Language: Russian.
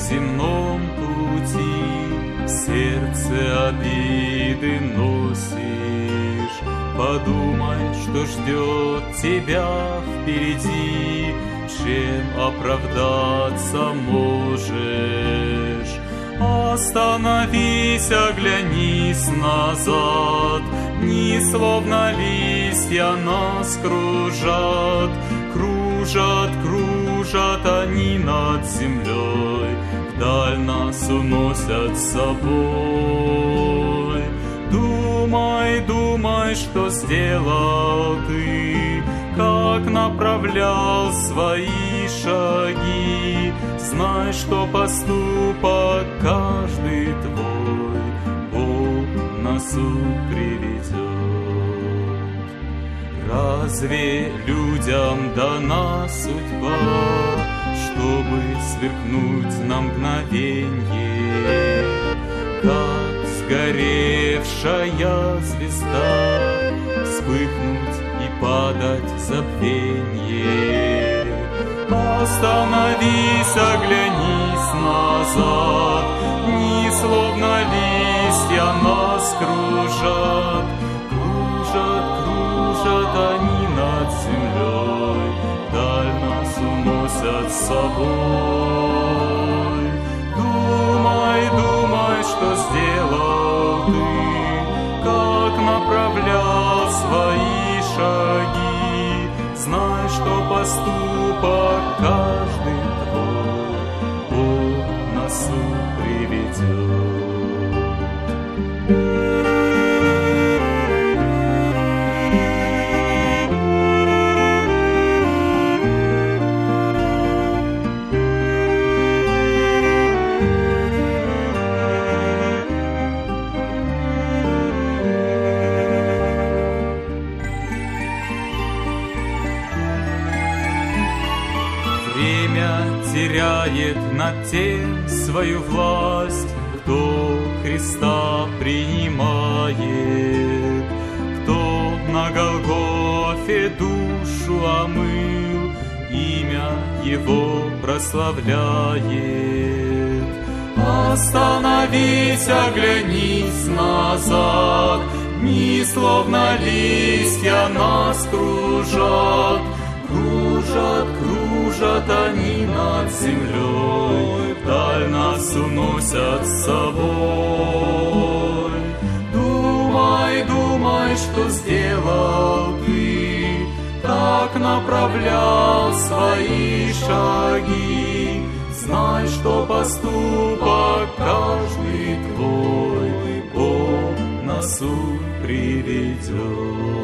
земном пути в сердце обиды носишь. Подумай, что ждет тебя впереди, чем оправдаться можешь. Остановись, оглянись назад, дни словно листья нас кружат. Кружат, кружат они над землей, вдаль нас уносят с собой. Думай, думай, что сделал ты, как направлял свои шаги. Знай, что поступок каждый твой Бог на суд приведет. Разве людям дана судьба, чтобы сверкнуть на мгновенье, как сгоревшая звезда, вспыхнуть и падать в забвенье? Остановись, оглянись назад, дни словно листья нас кружат. Кружат, кружат они над землей, вдаль нас уносят с собой. Думай, думай, что сделал ты, как направлял свои шаги. Знай, что поступок каждый твой Бог на суд приведет. Время теряет над тем свою власть, кто Христа принимает, кто на Голгофе душу омыл, имя Его прославляет. Остановись, оглянись назад, дни словно листья нас кружат. Кружат, кружат они над землей, вдаль нас уносят с собой. Думай, думай, что сделал ты, как направлял свои шаги. Знай, что поступок каждый твой Бог на суд приведет.